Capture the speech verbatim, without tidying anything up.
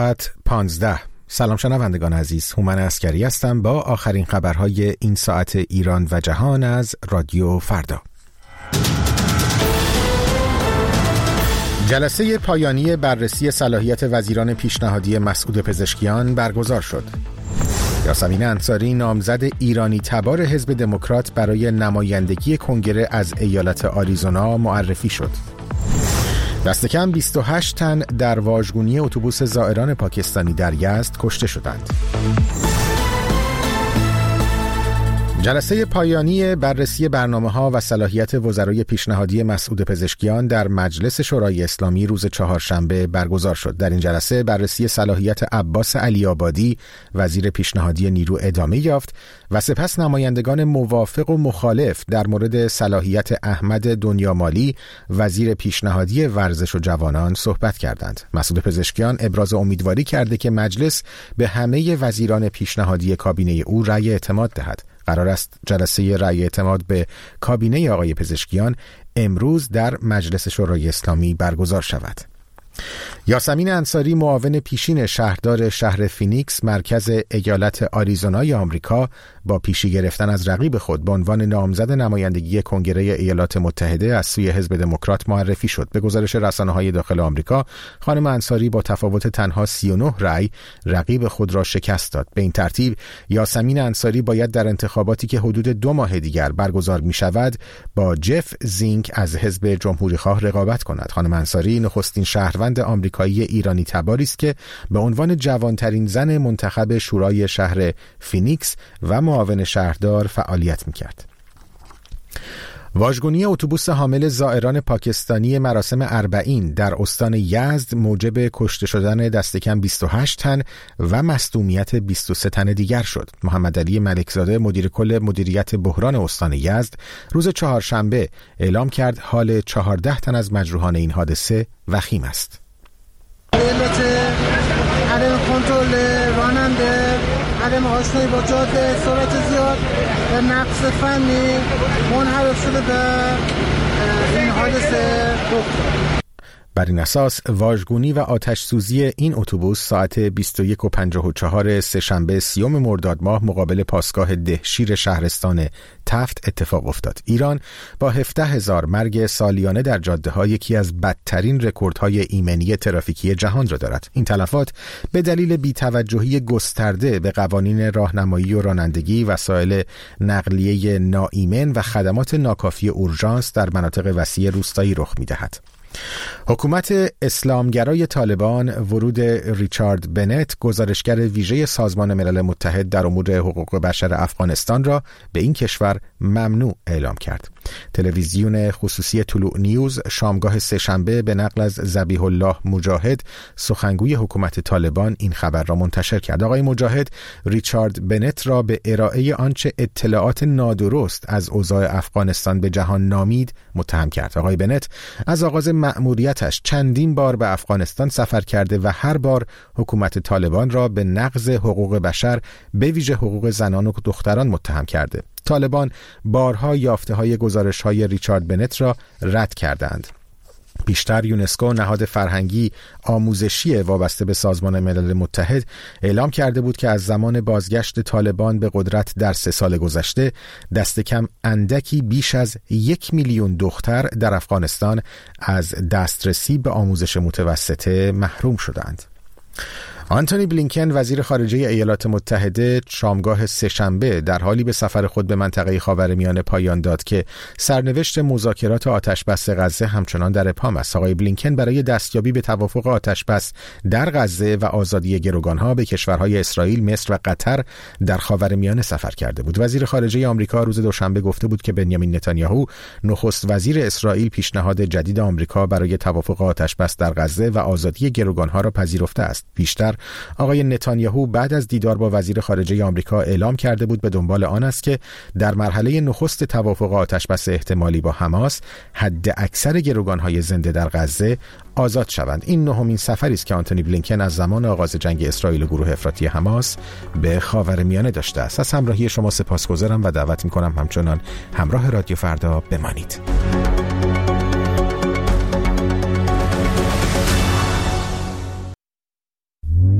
پانزده. سلام شنوندگان عزیز، هومن عسکری هستم با آخرین خبرهای این ساعت ایران و جهان از رادیو فردا. جلسه پایانی بررسی صلاحیت وزیران پیشنهادی مسعود پزشکیان برگزار شد. یاسمین انصاری نامزد ایرانی تبار حزب دموکرات برای نمایندگی کنگره از ایالت آریزونا معرفی شد. دست کم بیست و هشت تن در واژگونی اتوبوس زائران پاکستانی در یزد کشته شدند. جلسه پایانی بررسی برنامه‌ها و صلاحیت وزرای پیشنهادی مسعود پزشکیان در مجلس شورای اسلامی روز چهارشنبه برگزار شد. در این جلسه بررسی صلاحیت عباس علی‌آبادی وزیر پیشنهادی نیرو ادامه یافت و سپس نمایندگان موافق و مخالف در مورد صلاحیت احمد دنیامالی وزیر پیشنهادی ورزش و جوانان صحبت کردند. مسعود پزشکیان ابراز امیدواری کرده که مجلس به همه وزیران پیشنهادی کابینه او رأی اعتماد دهد. قرار است جلسه رأی اعتماد به کابینه آقای پزشکیان امروز در مجلس شورای اسلامی برگزار شود. یاسمین انصاری معاون پیشین شهردار شهر فینیکس مرکز ایالت آریزونای آمریکا با پیشی گرفتن از رقیب خود به عنوان نامزد نمایندگی کنگره ایالات متحده از سوی حزب دموکرات معرفی شد. به گزارش رسانه‌های داخل آمریکا، خانم انصاری با تفاوت تنها سی و نه رأی رقیب خود را شکست داد. به این ترتیب یاسمین انصاری باید در انتخاباتی که حدود دو ماه دیگر برگزار می شود با جف زینک از حزب جمهوری‌خواه رقابت کند. خانم انصاری نخستین شهروند آمریکایی ایرانی تباری است که به عنوان جوانترین زن منتخب شورای شهر فینیکس و معاون شهردار فعالیت می‌کرد. واژگونی اتوبوس حامل زائران پاکستانی مراسم اربعین در استان یزد موجب کشته شدن دست کم بیست و هشت تن و مصدومیت بیست و سه تن دیگر شد. محمد علی ملکزاده مدیر کل مدیریت بحران استان یزد روز چهارشنبه اعلام کرد حال چهارده تن از مجروحان این حادثه وخیم است. عدم کنترل راننده، عدم آشنایی با جاده، سرعت زیاد و نقص فنی منحرف شده به این حادثه رخ داد. بر این اساس واژگونی و آتش سوزی این اتوبوس ساعت بیست و یک و پنجاه و چهار سه‌شنبه سیوم مرداد ماه مقابل پاسگاه دهشیر شهرستان تفت اتفاق افتاد. ایران با هفده هزار مرگ سالیانه در جاده‌ها یکی از بدترین رکوردهای ایمنی ترافیکی جهان را دارد. این تلفات به دلیل بی‌توجهی گسترده به قوانین راهنمایی و رانندگی، وسایل نقلیه ناایمن و خدمات ناکافی اورژانس در مناطق وسیع روستایی رخ می‌دهد. حکومت اسلامگرای طالبان ورود ریچارد بنت، گزارشگر ویژه سازمان ملل متحد در امور حقوق بشر افغانستان را به این کشور ممنوع اعلام کرد. تلویزیون خصوصی طلوع نیوز شامگاه سه‌شنبه به نقل از ذبیح الله مجاهد سخنگوی حکومت طالبان این خبر را منتشر کرد. آقای مجاهد ریچارد بنت را به ارائه آنچه اطلاعات نادرست از اوضاع افغانستان به جهان نامید متهم کرد. آقای بنت از آغاز مأموریتش چندین بار به افغانستان سفر کرده و هر بار حکومت طالبان را به نقض حقوق بشر به ویژه حقوق زنان و دختران متهم کرده. طالبان بارها یافته‌های گزارش‌های ریچارد بنت را رد کردند. پیشتر یونسکو، نهاد فرهنگی آموزشی وابسته به سازمان ملل متحد، اعلام کرده بود که از زمان بازگشت طالبان به قدرت در سه سال گذشته دست کم اندکی بیش از یک میلیون دختر در افغانستان از دسترسی به آموزش متوسطه محروم شدند. آنتونی بلینکن وزیر خارجه ایالات متحده شامگاه سه‌شنبه در حالی به سفر خود به منطقه خاورمیانه پایان داد که سرنوشت مذاکرات آتشبس غزه همچنان در ابهام است. آقای بلینکن برای دستیابی به توافق آتشبس در غزه و آزادی گروگانها به کشورهای اسرائیل، مصر و قطر در خاورمیانه سفر کرده بود. وزیر خارجه آمریکا روز دوشنبه گفته بود که بنیامین نتانیاهو، نخست وزیر اسرائیل، پیشنهاد جدید آمریکا برای توافق آتشبس در غزه و آزادی گروگانها را پذیرفته است. پیشتر آقای نتانیاهو بعد از دیدار با وزیر خارجه آمریکا اعلام کرده بود به دنبال آن است که در مرحله نخست توافق آتشبس احتمالی با حماس حد اکثر گروگانهای زنده در غزه آزاد شوند. این نهمین سفری است که آنتونی بلینکن از زمان آغاز جنگ اسرائیل و گروه افراطی حماس به خاورمیانه داشته است. از همراهی شما سپاسگزارم و دعوت می‌کنم همچنان همراه رادیو فردا بمانید.